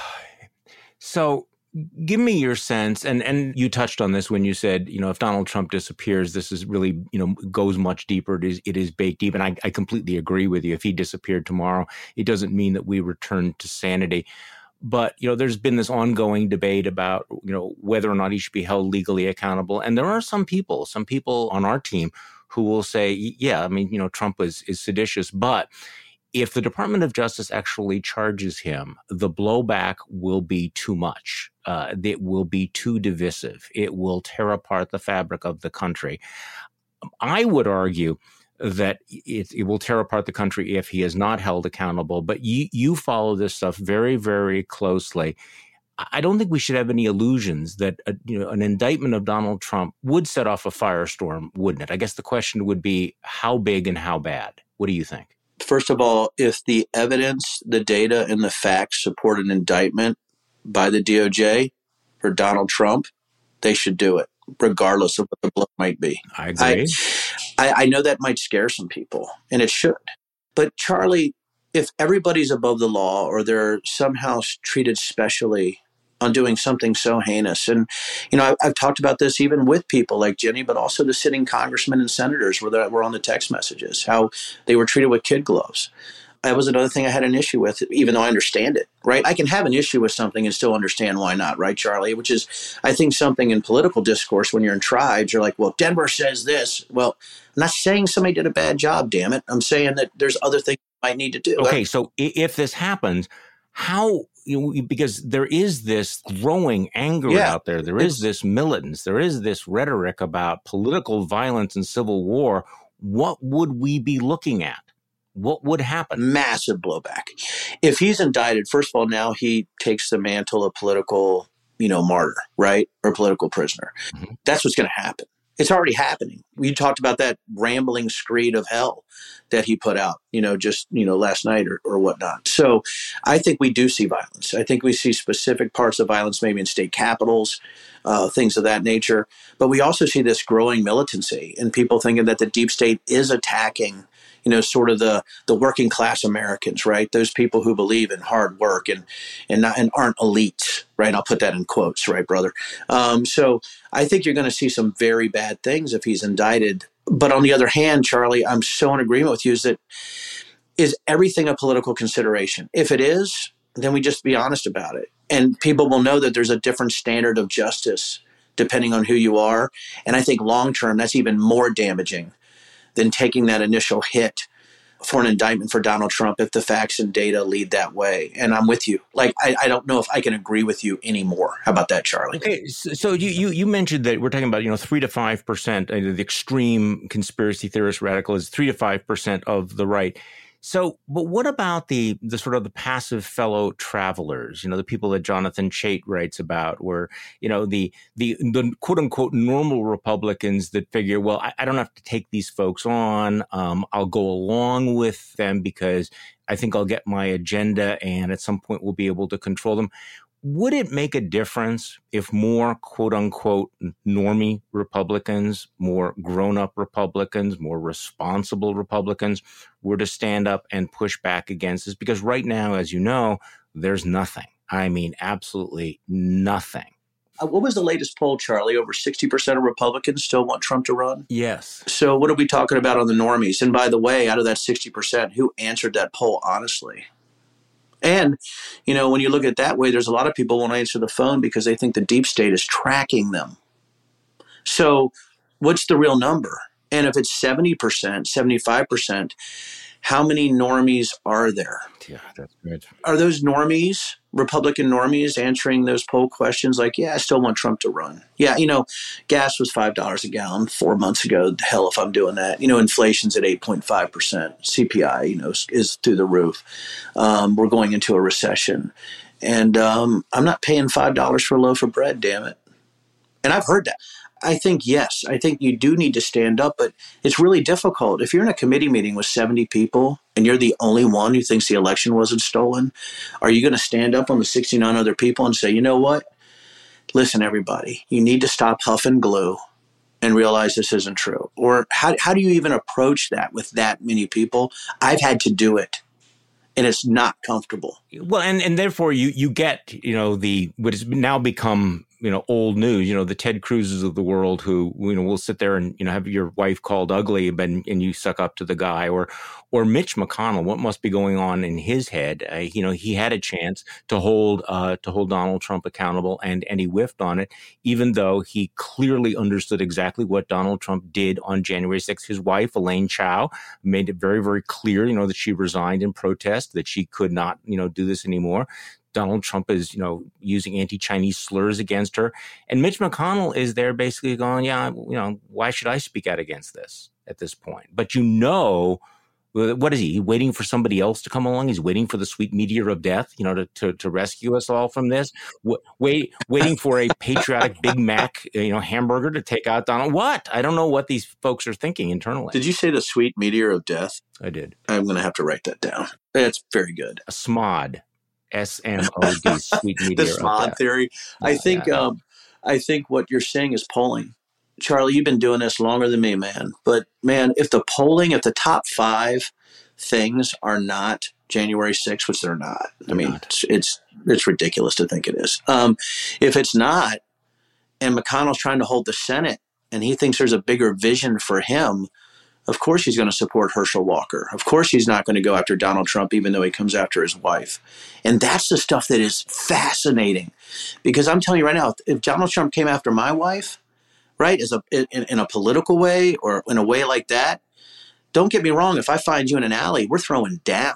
Speaker 3: So give me your sense, and, and you touched on this when you said, you know, if Donald Trump disappears, this is really, you know, goes much deeper. It is, it is baked deep. And I, I completely agree with you. If he disappeared tomorrow, it doesn't mean that we return to sanity. But, you know, there's been this ongoing debate about, you know, whether or not he should be held legally accountable. And there are some people, some people on our team who will say, yeah, I mean, you know, Trump is, is seditious. But if the Department of Justice actually charges him, the blowback will be too much. Uh, it will be too divisive. It will tear apart the fabric of the country. I would argue that it, it will tear apart the country if he is not held accountable. But you, you follow this stuff very, very closely. I don't think we should have any illusions that a, you know, an indictment of Donald Trump would set off a firestorm, wouldn't it? I guess the question would be how big and how bad. What do you think?
Speaker 13: First of all, if the evidence, the data, and the facts support an indictment by the D O J for Donald Trump, they should do it, regardless of what the blow might be.
Speaker 3: I agree.
Speaker 13: I, I, I know that might scare some people, and it should. But Charlie, if everybody's above the law or they're somehow treated specially on doing something so heinous. And, you know, I've, I've talked about this even with people like Jenny, but also the sitting congressmen and senators where were on the text messages, how they were treated with kid gloves. That was another thing I had an issue with, even though I understand it, right? I can have an issue with something and still understand why not, right, Charlie? Which is, I think, something in political discourse when you're in tribes, you're like, well, Denver says this. Well, I'm not saying somebody did a bad job, damn it. I'm saying that there's other things you might need to do.
Speaker 3: Okay, so if this happens, how, you know, because there is this growing anger
Speaker 13: Yeah,
Speaker 3: out there. There is this militance. There is this rhetoric about political violence and civil war. What would we be looking at? What would happen?
Speaker 13: Massive blowback. If he's indicted, first of all, now he takes the mantle of political, you know, martyr, right? Or political prisoner. Mm-hmm. That's what's going to happen. It's already happening. We talked about that rambling screed of hell that he put out, you know, just, you know, last night or, or whatnot. So I think we do see violence. I think we see specific parts of violence, maybe in state capitals, uh, things of that nature. But we also see this growing militancy and people thinking that the deep state is attacking, you know, sort of the the working class Americans, right? Those people who believe in hard work and and not, and aren't elites, right? I'll put that in quotes, right, brother? Um, so I think you're going to see some very bad things if he's indicted. But on the other hand, Charlie, I'm so in agreement with you is that is everything a political consideration? If it is, then we just be honest about it. And people will know that there's a different standard of justice depending on who you are. And I think long term, that's even more damaging than taking that initial hit for an indictment for Donald Trump if the facts and data lead that way. And I'm with you. Like, I, I don't know if I can agree with you anymore. How about that, Charlie?
Speaker 3: Okay, so you you, you mentioned that we're talking about, you know, three to five percent, uh, the extreme conspiracy theorist radical is three to five percent of the right. So, but what about the the sort of the passive fellow travelers, you know, the people that Jonathan Chait writes about, where, you know, the the the quote unquote normal Republicans that figure, well, I, I don't have to take these folks on. Um, I'll go along with them because I think I'll get my agenda and at some point we'll be able to control them. Would it make a difference if more quote unquote normie Republicans, more grown up Republicans, more responsible Republicans were to stand up and push back against this? Because right now, as you know, there's nothing. I mean, absolutely nothing.
Speaker 13: Uh, what was the latest poll, Charlie? Over sixty percent of Republicans still want Trump to run?
Speaker 3: Yes.
Speaker 13: So what are we talking about on the normies? And by the way, out of that sixty percent, who answered that poll honestly? And, you know, when you look at it that way, there's a lot of people who won't answer the phone because they think the deep state is tracking them. So what's the real number? And if it's seventy percent, seventy-five percent, how many normies are there?
Speaker 3: Yeah, that's good.
Speaker 13: Are those normies, Republican normies, answering those poll questions like, yeah, I still want Trump to run? Yeah, you know, gas was five dollars a gallon four months ago. The hell if I'm doing that. You know, inflation's at eight point five percent. C P I, you know, is, is through the roof. Um, we're going into a recession. And um, I'm not paying five dollars for a loaf of bread, damn it. And I've heard that. I think, yes, I think you do need to stand up, but it's really difficult. If you're in a committee meeting with seventy people and you're the only one who thinks the election wasn't stolen, are you going to stand up on the sixty-nine other people and say, you know what? Listen, everybody, you need to stop huffing glue and realize this isn't true? Or how, how do you even approach that with that many people? I've had to do it. And it's not comfortable.
Speaker 3: Well, and, and therefore you you get, you know, the what has now become, you know, old news, you know, the Ted Cruzes of the world who, you know, will sit there and, you know, have your wife called ugly and, and you suck up to the guy, or or Mitch McConnell. What must be going on in his head? Uh, you know, he had a chance to hold uh, to hold Donald Trump accountable and and he whiffed on it, even though he clearly understood exactly what Donald Trump did on January sixth. His wife, Elaine Chao, made it very, very clear, you know, that she resigned in protest, that she could not, you know, do this anymore. Donald Trump is, you know, using anti-Chinese slurs against her. And Mitch McConnell is there basically going, yeah, you know, why should I speak out against this at this point? But you know, what is he? He's waiting for somebody else to come along. He's waiting for the sweet meteor of death, you know, to to, to rescue us all from this. Wait, waiting for a patriotic Big Mac, you know, hamburger to take out Donald. What? I don't know what these folks are thinking internally.
Speaker 13: Did you say the sweet meteor of death?
Speaker 3: I did.
Speaker 13: I'm going to have to write that down. That's very good.
Speaker 3: A S M O D. S M O D, sweet meteor.
Speaker 13: The S M O D theory. Yeah, I think yeah, um, I think what you're saying is polling. Charlie, you've been doing this longer than me, man. But, man, if the polling, if the top five things are not January sixth, which they're not. They're I mean, not. It's, it's it's ridiculous to think it is. Um, if it's not, and McConnell's trying to hold the Senate, and he thinks there's a bigger vision for him, of course he's going to support Herschel Walker. Of course he's not going to go after Donald Trump, even though he comes after his wife. And that's the stuff that is fascinating. Because I'm telling you right now, if Donald Trump came after my wife, right, as a in, in a political way or in a way like that, don't get me wrong, if I find you in an alley, we're throwing down.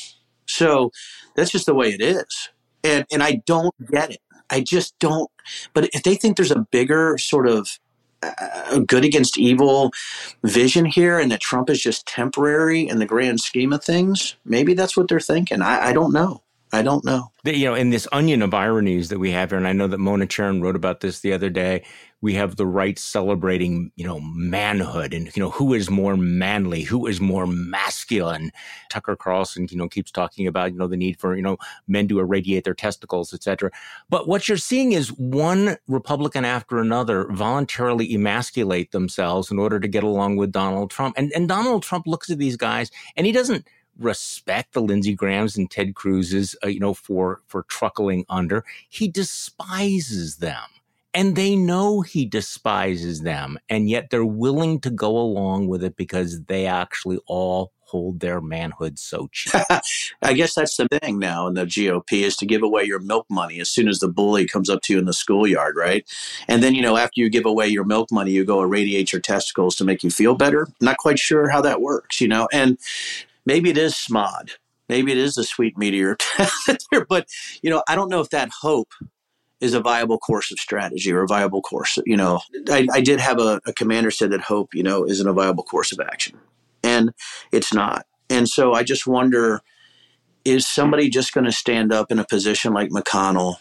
Speaker 13: So that's just the way it is. And and I don't get it. I just don't. But if they think there's a bigger sort of uh, good against evil vision here and that Trump is just temporary in the grand scheme of things, maybe that's what they're thinking. I, I don't know. I don't know.
Speaker 3: You know, in this onion of ironies that we have here, and I know that Mona Charen wrote about this the other day, we have the right celebrating, you know, manhood and, you know, who is more manly, who is more masculine. Tucker Carlson, you know, keeps talking about, you know, the need for, you know, men to irradiate their testicles, et cetera. But what you're seeing is one Republican after another voluntarily emasculate themselves in order to get along with Donald Trump. And, and Donald Trump looks at these guys and he doesn't respect the Lindsey Grahams and Ted Cruz's, uh, you know, for, for truckling under. He despises them. And they know he despises them, and yet they're willing to go along with it because they actually all hold their manhood so cheap.
Speaker 13: I guess that's the thing now in the G O P is to give away your milk money as soon as the bully comes up to you in the schoolyard, right? And then, you know, after you give away your milk money, you go irradiate your testicles to make you feel better. Not quite sure how that works, you know, and maybe it is S M O D. Maybe it is the sweet meteor. But, you know, I don't know if that hope is a viable course of strategy or a viable course. You know, I, I did have a, a commander said that hope, you know, isn't a viable course of action. And it's not. And so I just wonder, is somebody just going to stand up in a position like McConnell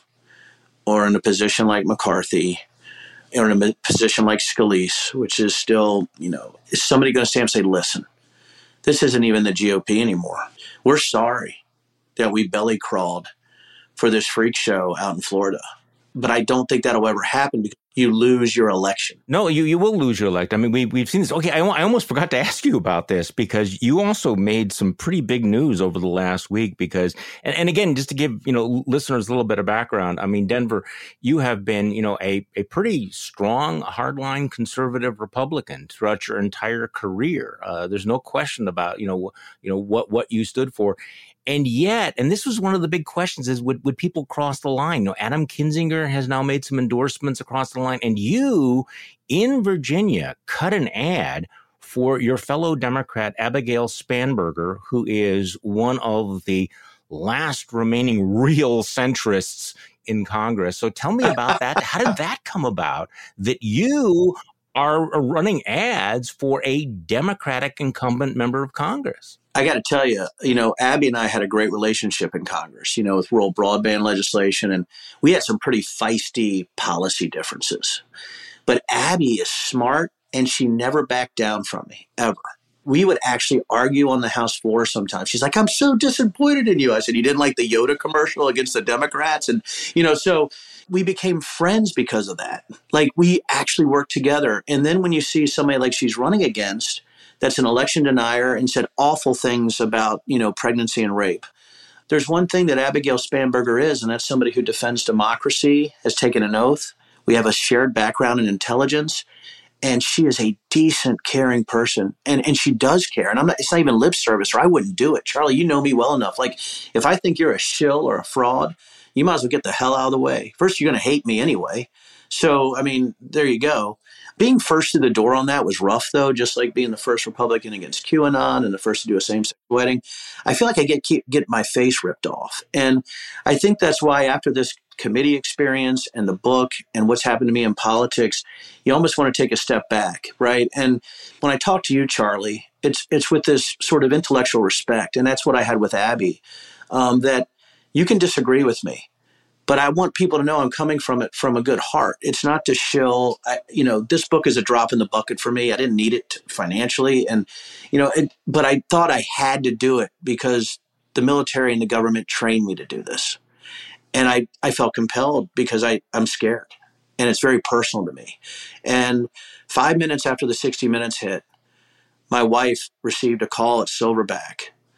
Speaker 13: or in a position like McCarthy or in a position like Scalise, which is still, you know, is somebody going to stand up and say, listen, this isn't even the G O P anymore. We're sorry that we belly crawled for this freak show out in Florida. But I don't think that'll ever happen because you lose your election.
Speaker 3: No, you, you will lose your election. I mean, we, we've seen this. Okay, I, I almost forgot to ask you about this because you also made some pretty big news over the last week because, and, and again, just to give, you know, listeners a little bit of background, I mean, Denver, you have been, you know, a, a pretty strong, hardline conservative Republican throughout your entire career. Uh, there's no question about, you know, you know, what, what you stood for. And yet, and this was one of the big questions is, would, would people cross the line? You know, Adam Kinzinger has now made some endorsements across the line. And you, in Virginia, cut an ad for your fellow Democrat, Abigail Spanberger, who is one of the last remaining real centrists in Congress. So tell me about that. How did that come about that you are running ads for a Democratic incumbent member of Congress?
Speaker 13: I got to tell you, you know, Abby and I had a great relationship in Congress, you know, with rural broadband legislation, and we had some pretty feisty policy differences. But Abby is smart, and she never backed down from me, ever. We would actually argue on the House floor sometimes. She's like, I'm so disappointed in you. I said, you didn't like the Yoda commercial against the Democrats? And, you know, so we became friends because of that. Like, we actually worked together. And then when you see somebody like she's running against that's an election denier and said awful things about, you know, pregnancy and rape. There's one thing that Abigail Spanberger is, and that's somebody who defends democracy, has taken an oath. We have a shared background in intelligence, and she is a decent, caring person, and and she does care. And I'm not, it's not even lip service, or I wouldn't do it. Charlie, you know me well enough. Like, if I think you're a shill or a fraud, you might as well get the hell out of the way. First, you're going to hate me anyway. So, I mean, there you go. Being first to the door on that was rough, though, just like being the first Republican against QAnon and the first to do a same-sex wedding. I feel like I get keep, get my face ripped off. And I think that's why after this committee experience and the book and what's happened to me in politics, you almost want to take a step back, right? And when I talk to you, Charlie, it's it's with this sort of intellectual respect. And that's what I had with Abby, um, that you can disagree with me. But I want people to know I'm coming from it from a good heart. It's not to shill. I, you know, this book is a drop in the bucket for me. I didn't need it financially. And, you know, it, but I thought I had to do it because the military and the government trained me to do this. And I, I felt compelled because I, I'm scared. And it's very personal to me. And five minutes after the sixty minutes hit, my wife received a call at Silverback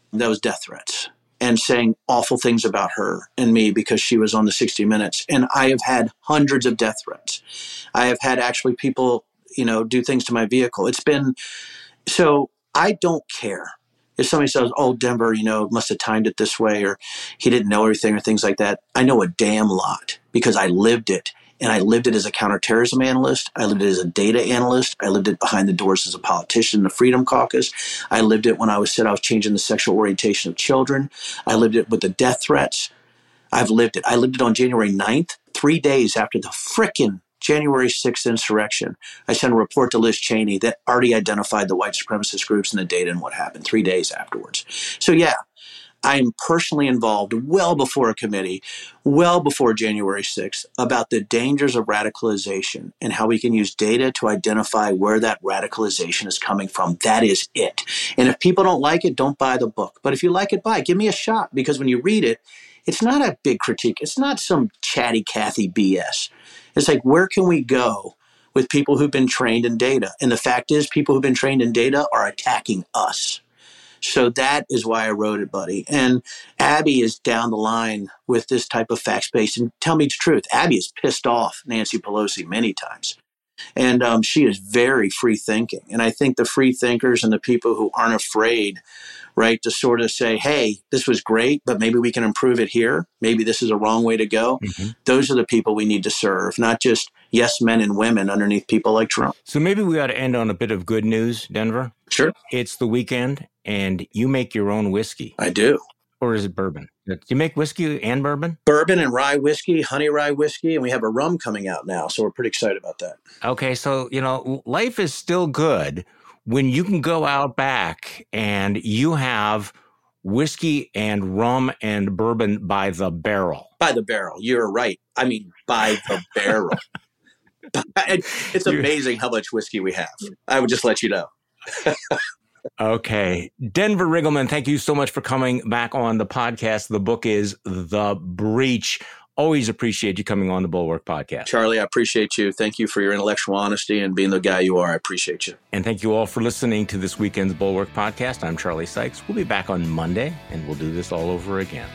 Speaker 13: that was death threats and saying awful things about her and me because she was on the sixty minutes. And I have had hundreds of death threats. I have had actually people, you know, do things to my vehicle. It's been, so I don't care. If somebody says, oh, Denver, you know, must have timed it this way, or he didn't know everything, or things like that. I know a damn lot because I lived it. And I lived it as a counterterrorism analyst. I lived it as a data analyst. I lived it behind the doors as a politician in the Freedom Caucus. I lived it when I was said I was changing the sexual orientation of children. I lived it with the death threats. I've lived it. I lived it on January ninth, three days after the frickin' January sixth insurrection. I sent a report to Liz Cheney that already identified the white supremacist groups and the data and what happened three days afterwards. So yeah, I'm personally involved well before a committee, well before January sixth, about the dangers of radicalization and how we can use data to identify where that radicalization is coming from. That is it. And if people don't like it, don't buy the book. But if you like it, buy it. Give me a shot, because when you read it, it's not a big critique. It's not some chatty Cathy B S. It's like, where can we go with people who've been trained in data? And the fact is, people who've been trained in data are attacking us. So that is why I wrote it, buddy. And Abby is down the line with this type of facts-based. And tell me the truth, Abby has pissed off Nancy Pelosi many times. And um, she is very free-thinking. And I think the free thinkers and the people who aren't afraid, right, to sort of say, hey, this was great, but maybe we can improve it here. Maybe this is a wrong way to go. Mm-hmm. Those are the people we need to serve, not just yes men and women underneath people like Trump.
Speaker 3: So maybe we ought to end on a bit of good news, Denver.
Speaker 13: Sure.
Speaker 3: It's the weekend, and you make your own whiskey.
Speaker 13: I do.
Speaker 3: Or is it bourbon? Do you make whiskey and bourbon?
Speaker 13: Bourbon and rye whiskey, honey rye whiskey, and we have a rum coming out now, so we're pretty excited about that.
Speaker 3: Okay, so, you know, life is still good when you can go out back and you have whiskey and rum and bourbon by the barrel.
Speaker 13: By the barrel. You're right. I mean, by the barrel. It's amazing how much whiskey we have. I would just let you know.
Speaker 3: Okay. Denver Riggleman, thank you so much for coming back on the podcast. The book is The Breach. Always appreciate you coming on the Bulwark Podcast.
Speaker 13: Charlie, I appreciate you. Thank you for your intellectual honesty and being the guy you are. I appreciate you.
Speaker 3: And thank you all for listening to this weekend's Bulwark Podcast. I'm Charlie Sykes. We'll be back on Monday, and we'll do this all over again.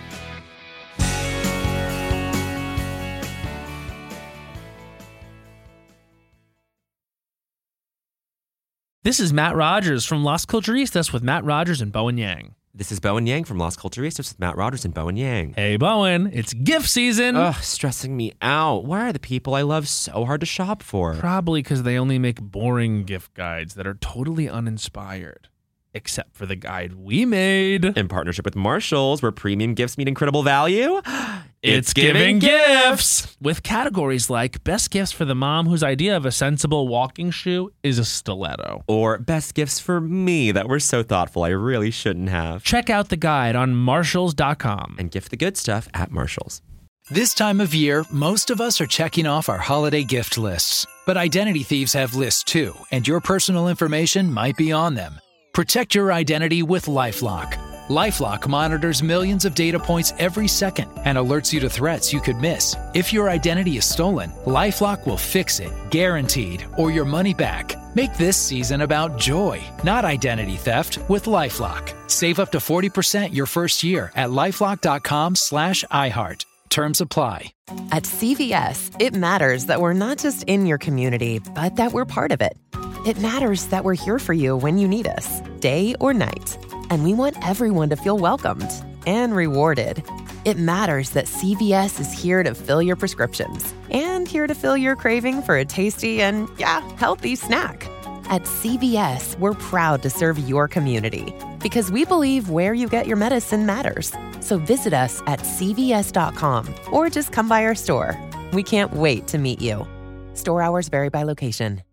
Speaker 14: This is Matt Rogers from Las Culturistas with Matt Rogers and Bowen Yang.
Speaker 15: This is Bowen Yang from Las Culturistas with Matt Rogers and Bowen Yang.
Speaker 14: Hey, Bowen, it's gift season.
Speaker 15: Ugh, stressing me out. Why are the people I love so hard to shop for?
Speaker 14: Probably because they only make boring gift guides that are totally uninspired. Except for the guide we made.
Speaker 15: In partnership with Marshalls, where premium gifts meet incredible value.
Speaker 14: It's giving gifts! With categories like best gifts for the mom whose idea of a sensible walking shoe is a stiletto.
Speaker 15: Or best gifts for me that were so thoughtful I really shouldn't have.
Speaker 14: Check out the guide on Marshalls dot com.
Speaker 15: And gift the good stuff at Marshalls.
Speaker 16: This time of year, most of us are checking off our holiday gift lists. But identity thieves have lists too, and your personal information might be on them. Protect your identity with LifeLock. LifeLock monitors millions of data points every second and alerts you to threats you could miss. If your identity is stolen, LifeLock will fix it, guaranteed, or your money back. Make this season about joy, not identity theft, with LifeLock. Save up to forty percent your first year at LifeLock.com slash iHeart. Terms apply.
Speaker 17: At C V S, it matters that we're not just in your community, but that we're part of it. It matters that we're here for you when you need us, day or night. And we want everyone to feel welcomed and rewarded. It matters that C V S is here to fill your prescriptions and here to fill your craving for a tasty and, yeah, healthy snack. At C V S, we're proud to serve your community because we believe where you get your medicine matters. So visit us at C V S dot com or just come by our store. We can't wait to meet you. Store hours vary by location.